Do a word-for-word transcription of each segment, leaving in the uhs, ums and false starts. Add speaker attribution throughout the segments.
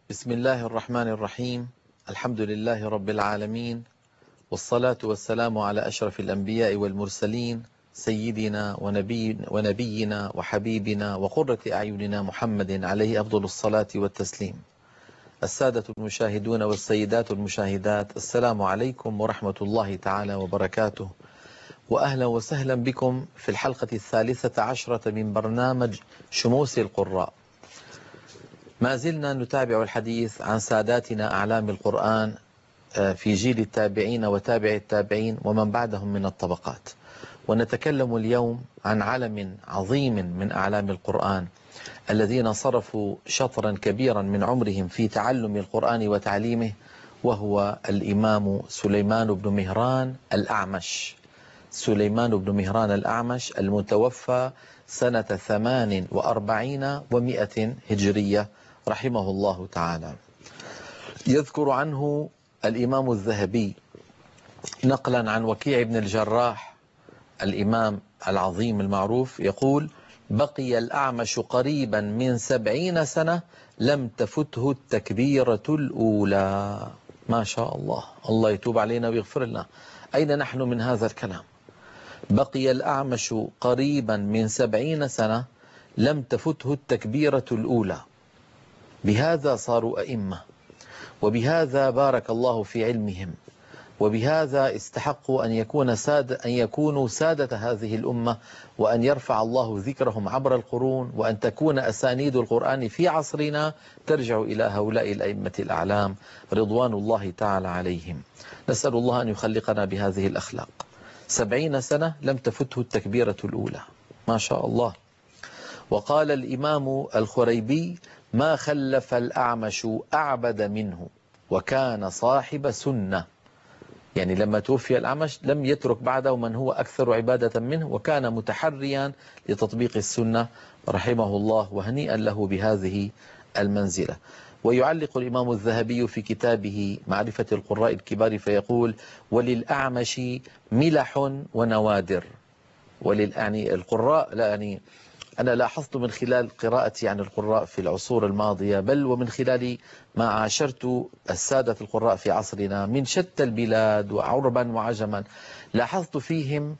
Speaker 1: بسم الله الرحمن الرحيم. الحمد لله رب العالمين، والصلاة والسلام على أشرف الأنبياء والمرسلين، سيدنا ونبي ونبينا وحبيبنا وقرة أعيننا محمد عليه أفضل الصلاة والتسليم. السادة المشاهدون والسيدات المشاهدات، السلام عليكم ورحمة الله تعالى وبركاته، وأهلا وسهلا بكم في الحلقة الثالثة عشرة من برنامج شموس القراء. ما زلنا نتابع الحديث عن ساداتنا أعلام القرآن في جيل التابعين وتابع التابعين ومن بعدهم من الطبقات، ونتكلم اليوم عن علم عظيم من أعلام القرآن الذين صرفوا شطرا كبيرا من عمرهم في تعلم القرآن وتعليمه، وهو الإمام سليمان بن مهران الأعمش. سليمان بن مهران الأعمش المتوفى سنة ثمان وأربعين ومائة هجرية رحمه الله تعالى. يذكر عنه الإمام الذهبي نقلا عن وكيع بن الجراح الإمام العظيم المعروف يقول: بقي الأعمش قريبا من سبعين سنة لم تفته التكبيرة الأولى. ما شاء الله، الله يتوب علينا ويغفر لنا. أين نحن من هذا الكلام؟ بقي الأعمش قريبا من سبعين سنة لم تفته التكبيرة الأولى. بهذا صاروا أئمة، وبهذا بارك الله في علمهم، وبهذا استحقوا أن يكون سادة أن يكونوا سادة هذه الأمة، وأن يرفع الله ذكرهم عبر القرون، وأن تكون أسانيد القرآن في عصرنا ترجع إلى هؤلاء الأئمة الأعلام رضوان الله تعالى عليهم. نسأل الله أن يخلقنا بهذه الأخلاق. سبعين سنة لم تفته التكبيرة الأولى، ما شاء الله. وقال الإمام الخريبي: ما خلف الأعمش أعبد منه وكان صاحب سنة. يعني لما توفي الأعمش لم يترك بعده من هو أكثر عبادة منه، وكان متحريا لتطبيق السنة رحمه الله، وهنيئا له بهذه المنزلة. ويعلق الإمام الذهبي في كتابه معرفة القراء الكبار فيقول: وللأعمش ملح ونوادر. ولل يعني القراء، لا يعني أنا لاحظت من خلال قراءتي عن القراء في العصور الماضية، بل ومن خلال ما عاشرت السادة القراء في عصرنا من شتى البلاد وعربا وعجما، لاحظت فيهم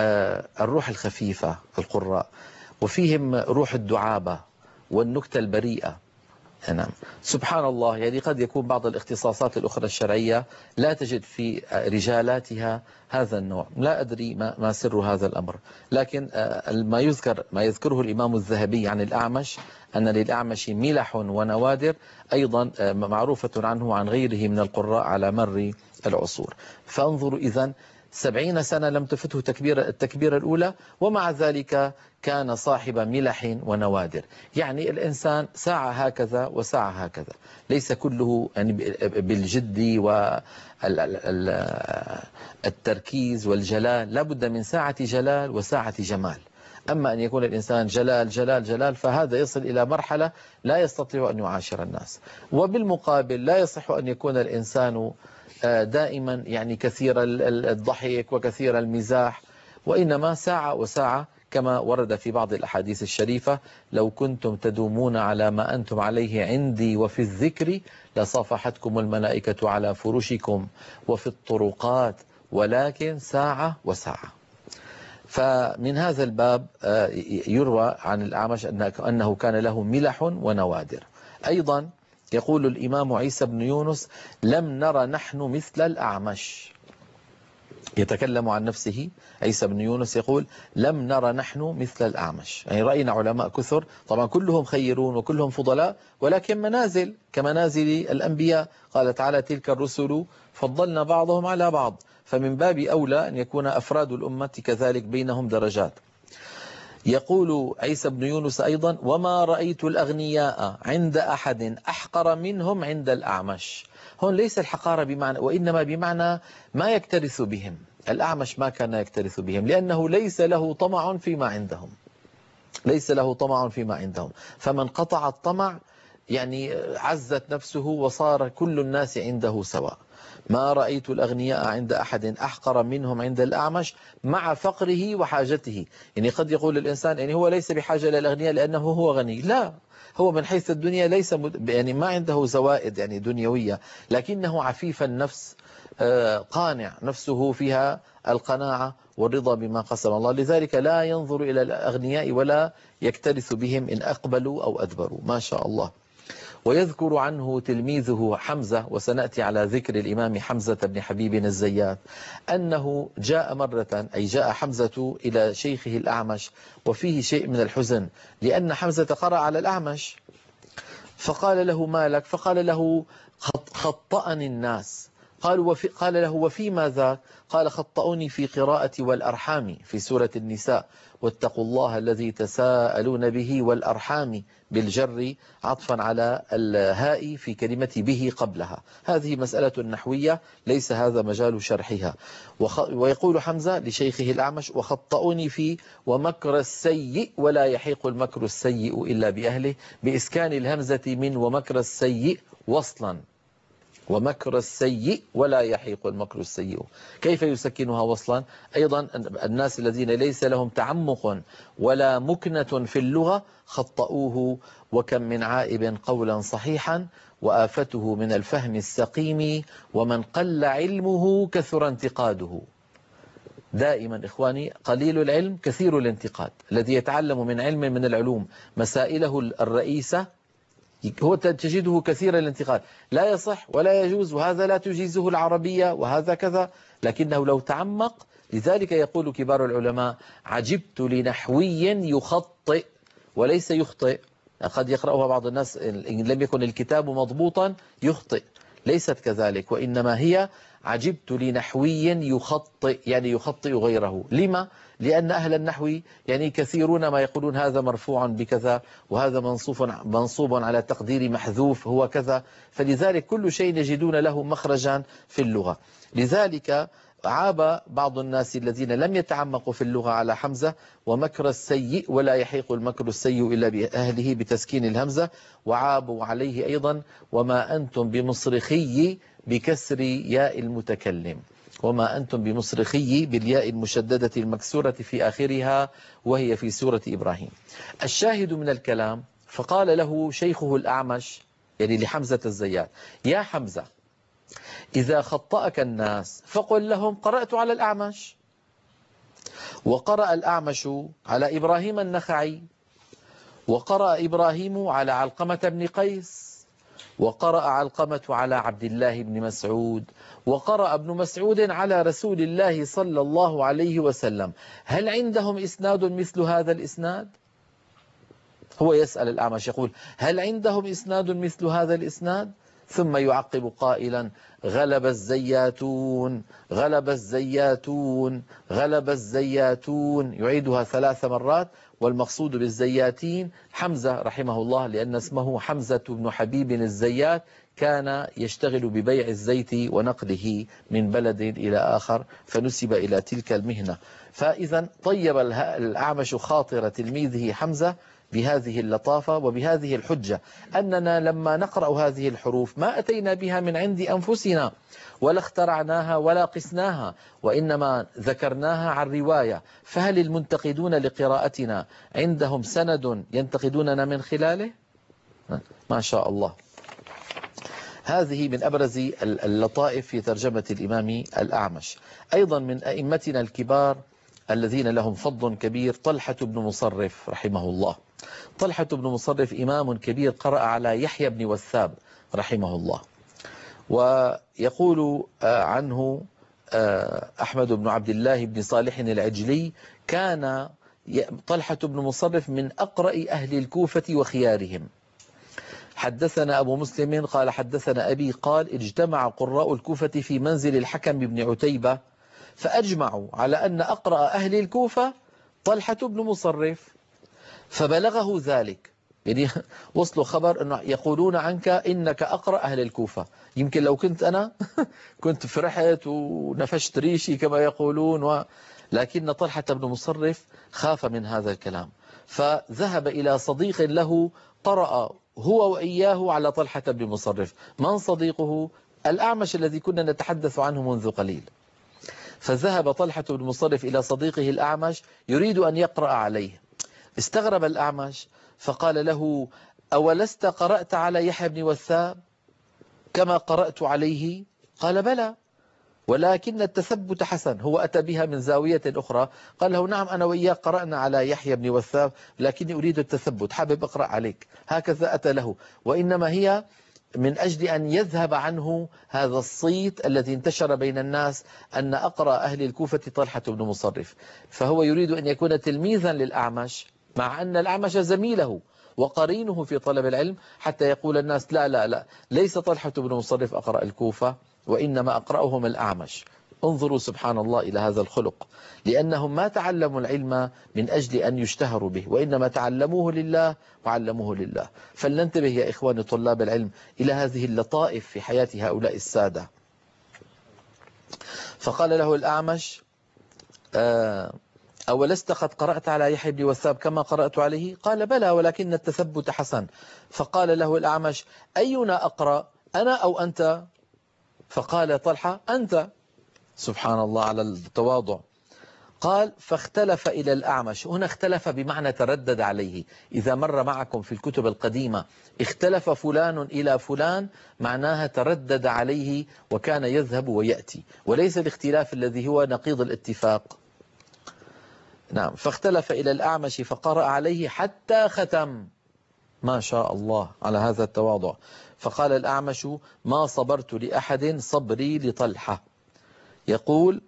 Speaker 1: الروح الخفيفة في القراء، وفيهم روح الدعابة والنكتة البريئة. نعم، سبحان الله. يعني قد يكون بعض الاختصاصات الأخرى الشرعية لا تجد في رجالاتها هذا النوع، لا أدري ما, ما سر هذا الأمر، لكن ما يذكر ما يذكره الإمام الذهبي عن الأعمش أن للأعمش ملح ونوادر، أيضا معروفة عنه عن غيره من القراء على مر العصور. فانظروا إذن، سبعين سنة لم تفته تكبير التكبيرة الأولى، ومع ذلك كان صاحب ملح ونوادر. يعني الإنسان ساعة هكذا وساعة هكذا، ليس كله يعني بالجد والتركيز والجلال، لابد من ساعة جلال وساعة جمال. أما أن يكون الإنسان جلال جلال جلال فهذا يصل إلى مرحلة لا يستطيع أن يعاشر الناس. وبالمقابل لا يصح أن يكون الإنسان دائما يعني كثير الضحك وكثير المزاح، وإنما ساعة وساعة، كما ورد في بعض الأحاديث الشريفة: لو كنتم تدومون على ما أنتم عليه عندي وفي الذكر لصافحتكم الملائكة على فرشكم وفي الطرقات، ولكن ساعة وساعة. فمن هذا الباب يروى عن الأعمش أنه كان له ملح ونوادر. أيضا يقول الإمام عيسى بن يونس: لم نرى نحن مثل الأعمش. يتكلم عن نفسه عيسى بن يونس يقول: لم نرى نحن مثل الأعمش. يعني رأينا علماء كثر، طبعا كلهم خيرون وكلهم فضلاء، ولكن منازل كمنازل الأنبياء. قال تعالى: تلك الرسل فضلنا بعضهم على بعض. فمن باب أولى أن يكون أفراد الأمة كذلك بينهم درجات. يقول عيسى بن يونس أيضا: وما رأيت الأغنياء عند أحد أحقر منهم عند الأعمش. هون ليس الحقارة بمعنى، وإنما بمعنى ما يكترث بهم. الأعمش ما كان يكترث بهم لأنه ليس له طمع فيما عندهم، ليس له طمع فيما عندهم. فمن قطع الطمع يعني عزت نفسه وصار كل الناس عنده سواء. ما رأيت الأغنياء عند أحد أحقر منهم عند الأعمش مع فقره وحاجته. يعني قد يقول الإنسان يعني هو ليس بحاجة للأغنياء لأنه هو غني، لا، هو من حيث الدنيا ليس يعني ما عنده زوائد يعني دنيوية، لكنه عفيف النفس، قانع، نفسه فيها القناعة والرضا بما قسم الله، لذلك لا ينظر إلى الأغنياء ولا يكترث بهم إن أقبلوا أو أدبروا، ما شاء الله. ويذكر عنه تلميذه حمزة، وسنأتي على ذكر الإمام حمزة بن حبيب الزيات، أنه جاء مرة، أي جاء حمزة إلى شيخه الأعمش وفيه شيء من الحزن، لأن حمزة قرأ على الأعمش، فقال له ما لك؟ فقال له خطأني الناس. قال, وفي قال له وفي ماذا؟ قال خطأوني في قراءة والأرحام في سورة النساء، واتقوا الله الذي تساءلون به والأرحام بالجر عطفا على الهاء في كلمة به قبلها. هذه مسألة نحوية ليس هذا مجال شرحها. ويقول حمزة لشيخه الأعمش وخطأوني في ومكر السيء ولا يحيق المكر السيء إلا بأهله، بإسكان الهمزة من ومكر السيء وصلا، ومكر السيء ولا يحيق المكر السيء. كيف يسكنها وصلا؟ أيضا الناس الذين ليس لهم تعمق ولا مكنة في اللغة خطأوه، وكم من عائب قولا صحيحا وآفته من الفهم السقيم، ومن قل علمه كثر انتقاده. دائما إخواني قليل العلم كثير الانتقاد. الذي يتعلم من علم من العلوم مسائله الرئيسة هو تجده كثير الانتقاد، لا يصح ولا يجوز، وهذا لا تجيزه العربية وهذا كذا، لكنه لو تعمق. لذلك يقول كبار العلماء عجبت لنحوي يخطئ وليس يخطئ. قد يقرأها بعض الناس إن لم يكن الكتاب مضبوطا يخطئ، ليست كذلك، وإنما هي عجبت لنحوي يخطئ، يعني يخطئ غيره. لما؟ لأن أهل النحو يعني كثيرون ما يقولون هذا مرفوع بكذا وهذا منصوب منصوب على تقدير محذوف هو كذا، فلذلك كل شيء يجدون له مخرجا في اللغة. لذلك عاب بعض الناس الذين لم يتعمقوا في اللغة على حمزة ومكر السيء ولا يحيق المكر السيء إلا بأهله بتسكين الهمزة، وعابوا عليه أيضا وما أنتم بمصرخي بكسر ياء المتكلم، وما أنتم بمصرخي بالياء المشددة المكسورة في آخرها وهي في سورة إبراهيم. الشاهد من الكلام فقال له شيخه الأعمش يعني لحمزة الزيات يا حمزة إذا خطأك الناس فقل لهم قرأت على الأعمش، وقرأ الأعمش على إبراهيم النخعي، وقرأ إبراهيم على علقمة بن قيس، وقرأ علقمة على عبد الله بن مسعود، وقرأ ابن مسعود على رسول الله صلى الله عليه وسلم. هل عندهم إسناد مثل هذا الإسناد؟ هو يسأل الأعمش يقول هل عندهم إسناد مثل هذا الإسناد؟ ثم يعقب قائلا غلب الزياتون غلب الزياتون غلب الزياتون، يعيدها ثلاث مرات، والمقصود بالزياتين حمزة رحمه الله، لأن اسمه حمزة بن حبيب الزيات، كان يشتغل ببيع الزيت ونقله من بلد إلى آخر فنسب إلى تلك المهنة. فإذا طيب الأعمش خاطر تلميذه حمزة بهذه اللطافة وبهذه الحجة أننا لما نقرأ هذه الحروف ما أتينا بها من عند أنفسنا ولا اخترعناها ولا قسناها، وإنما ذكرناها عن رواية، فهل المنتقدون لقراءتنا عندهم سند ينتقدوننا من خلاله؟ ما شاء الله. هذه من أبرز اللطائف في ترجمة الإمام الأعمش. أيضا من أئمتنا الكبار الذين لهم فضل كبير طلحة بن مصرف رحمه الله. طلحة بن مصرف إمام كبير قرأ على يحيى بن وثاب رحمه الله، ويقول عنه أحمد بن عبد الله بن صالح العجلي كان طلحة بن مصرف من أقرأ أهل الكوفة وخيارهم. حدثنا أبو مسلم قال حدثنا أبي قال اجتمع قراء الكوفة في منزل الحكم بن عتيبة فأجمعوا على أن أقرأ أهل الكوفة طلحة بن مصرف، فبلغه ذلك، يعني وصلوا خبر أنه يقولون عنك إنك أقرأ أهل الكوفة. يمكن لو كنت أنا كنت فرحت ونفشت ريشي كما يقولون و... لكن طلحة بن مصرف خاف من هذا الكلام، فذهب إلى صديق له قرأ هو وإياه على طلحة بن مصرف. من صديقه؟ الأعمش الذي كنا نتحدث عنه منذ قليل. فذهب طلحة بن مصرف إلى صديقه الأعمش يريد أن يقرأ عليه. استغرب الأعمش فقال له: أولست قرأت على يحيى بن وثاب كما قرأت عليه؟ قال: بلى، ولكن التثبت حسن. هو أتى بها من زاوية أخرى، قال له: نعم، أنا وإياك قرأنا على يحيى بن وثاب، لكني أريد التثبت، حابب أقرأ عليك. هكذا أتى له، وإنما هي من أجل أن يذهب عنه هذا الصيت الذي انتشر بين الناس أن أقرأ أهل الكوفة طلحة بن مصرف. فهو يريد أن يكون تلميذا للأعمش، مع أن الأعمش زميله وقرينه في طلب العلم، حتى يقول الناس: لا لا لا، ليس طلحة بن مصرف أقرأ الكوفة، وإنما أقرأهم الأعمش. انظروا سبحان الله إلى هذا الخلق، لأنهم ما تعلموا العلم من أجل أن يشتهروا به، وإنما تعلموه لله وعلموه لله. فلننتبه يا إخواني طلاب العلم إلى هذه اللطائف في حياة هؤلاء السادة. فقال له الأعمش: أولست قد قرأت على يحيى بن وثاب كما قرأت عليه؟ قال: بلى، ولكن التثبت حسن. فقال له الأعمش: أينا أقرأ، أنا أو أنت؟ فقال طلحة: أنت. سبحان الله على التواضع. قال: فاختلف إلى الأعمش. هنا اختلف بمعنى تردد عليه. إذا مر معكم في الكتب القديمة اختلف فلان إلى فلان، معناها تردد عليه وكان يذهب ويأتي، وليس الاختلاف الذي هو نقيض الاتفاق. نعم. فاختلف إلى الأعمش فقرأ عليه حتى ختم. ما شاء الله على هذا التواضع. فقال الأعمش: ما صبرت لأحد صبري لطلحة. يقول: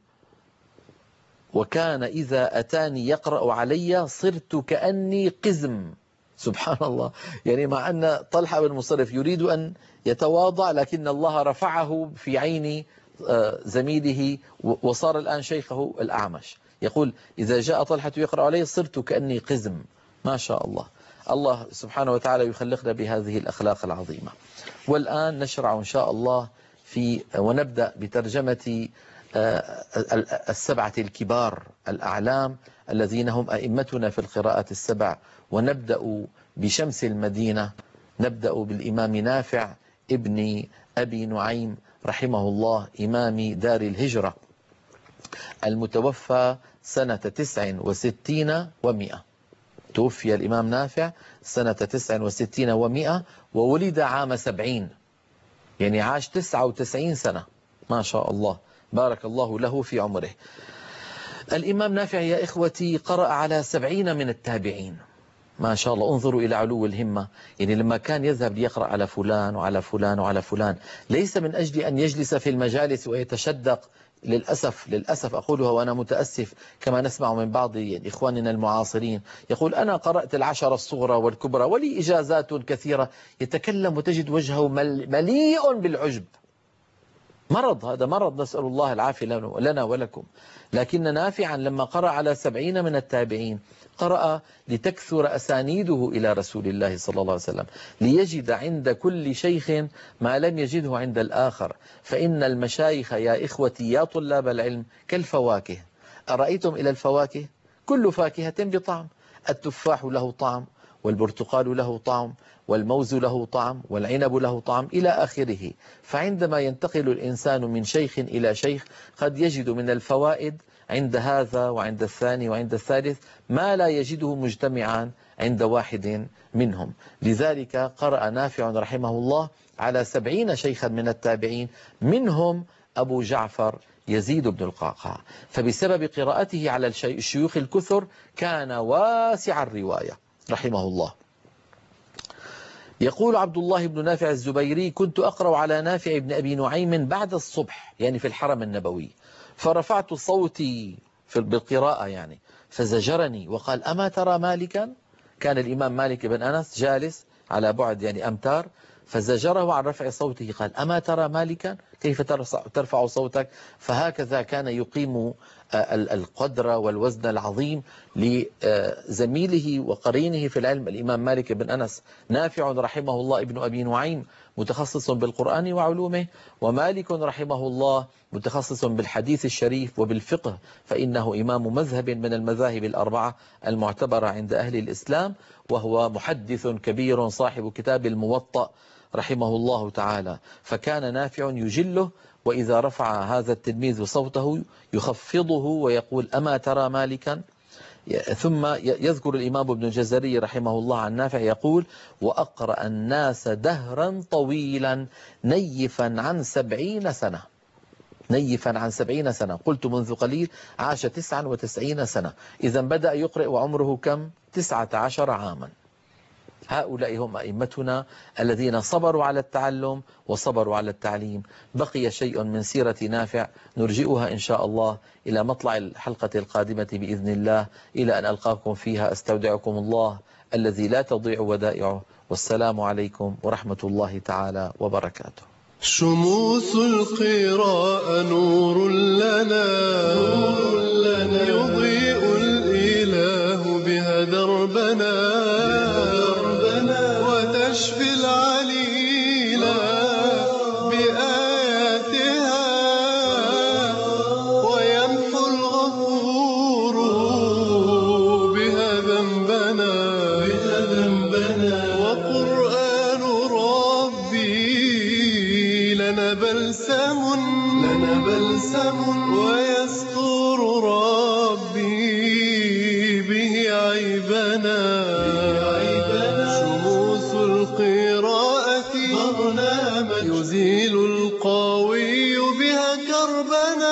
Speaker 1: وكان إذا أتاني يقرأ علي صرت كأني قزم. سبحان الله. يعني مع أن طلحة بن مصرف يريد أن يتواضع، لكن الله رفعه في عين زميله وصار الآن شيخه الأعمش. يقول: إذا جاء طلحة يقرأ علي صرت كأني قزم. ما شاء الله. الله سبحانه وتعالى يخلقنا بهذه الأخلاق العظيمة. والآن نشرع إن شاء الله في ونبدأ بترجمة السبعة الكبار الأعلام الذين هم أئمتنا في القراءات السبع. ونبدأ بشمس المدينة، نبدأ بالإمام نافع ابن أبي نعيم رحمه الله، إمام دار الهجرة، المتوفى سنة تسع وستين ومئة. توفي الإمام نافع سنة تسع وستين ومئة، وولد عام سبعين، يعني عاش تسعة وتسعين سنة. ما شاء الله، بارك الله له في عمره. الإمام نافع يا إخوتي قرأ على سبعين من التابعين. ما شاء الله، انظروا إلى علو الهمة. يعني لما كان يذهب ليقرأ على فلان وعلى فلان وعلى فلان، ليس من أجل أن يجلس في المجالس ويتشدق. للأسف للأسف أقولها وأنا متأسف، كما نسمع من بعض إخواننا المعاصرين، يقول: أنا قرأت العشرة الصغرى والكبرى ولي إجازات كثيرة. يتكلم وتجد وجهه مليء بالعجب. مرض، هذا مرض، نسأل الله العافية لنا ولكم. لكن نافعا لما قرأ على سبعين من التابعين قرأ لتكثر أسانيده إلى رسول الله صلى الله عليه وسلم، ليجد عند كل شيخ ما لم يجده عند الآخر. فإن المشايخ يا إخوتي يا طلاب العلم كالفواكه. أرأيتم إلى الفواكه؟ كل فاكهة بطعم. التفاح له طعم، والبرتقال له طعم، والموز له طعم، والعنب له طعم، إلى آخره. فعندما ينتقل الإنسان من شيخ إلى شيخ قد يجد من الفوائد عند هذا وعند الثاني وعند الثالث ما لا يجده مجتمعا عند واحد منهم. لذلك قرأ نافع رحمه الله على سبعين شيخا من التابعين، منهم أبو جعفر يزيد بن القعقاع. فبسبب قراءته على الشيوخ الكثر كان واسع الرواية رحمه الله. يقول عبد الله بن نافع الزبيري: كنت أقرأ على نافع بن أبي نعيم بعد الصبح، يعني في الحرم النبوي، فرفعت صوتي في بالقراءة يعني، فزجرني وقال: أما ترى مالكا؟ كان الإمام مالك بن أنس جالس على بعد يعني أمتار، فزجره عن رفع صوته، قال: أما ترى مالكا؟ كيف ترفع صوتك؟ فهكذا كان يقيم القدر والوزن العظيم لزميله وقرينه في العلم الإمام مالك بن أنس. نافع رحمه الله ابن أبي نعيم متخصص بالقرآن وعلومه، ومالك رحمه الله متخصص بالحديث الشريف وبالفقه، فإنه إمام مذهب من المذاهب الأربعة المعتبرة عند أهل الإسلام. وهو محدث كبير صاحب كتاب الموطأ رحمه الله تعالى. فكان نافع يجله، وإذا رفع هذا التلميذ صوته يخفضه ويقول: أما ترى مالكا؟ ثم يذكر الإمام ابن الجزري رحمه الله عن نافع يقول: وأقرأ الناس دهرا طويلا نيفا عن سبعين سنة. نيفا عن سبعين سنة، قلت منذ قليل عاش تسعا وتسعين سنة، إذا بدأ يقرأ وعمره كم؟ تسعة عشر عاما. هؤلاء هم أئمتنا الذين صبروا على التعلم وصبروا على التعليم. بقي شيء من سيرة نافع نرجئها إن شاء الله إلى مطلع الحلقة القادمة بإذن الله، إلى أن ألقاكم فيها أستودعكم الله الذي لا تضيع ودائعه، والسلام عليكم ورحمة الله تعالى وبركاته.
Speaker 2: شموس القراء نور لنا, نور لنا يضيء الإله بها دربنا, وتشفي العليلا بآياتها, ويمحو الغفور بها ذنبنا, وقرآن ربي لنا بلسم, لنا بلسم ويستر ربي به عيبنا. شموس القراءة برنامج يزيل القاوي بها كربنا.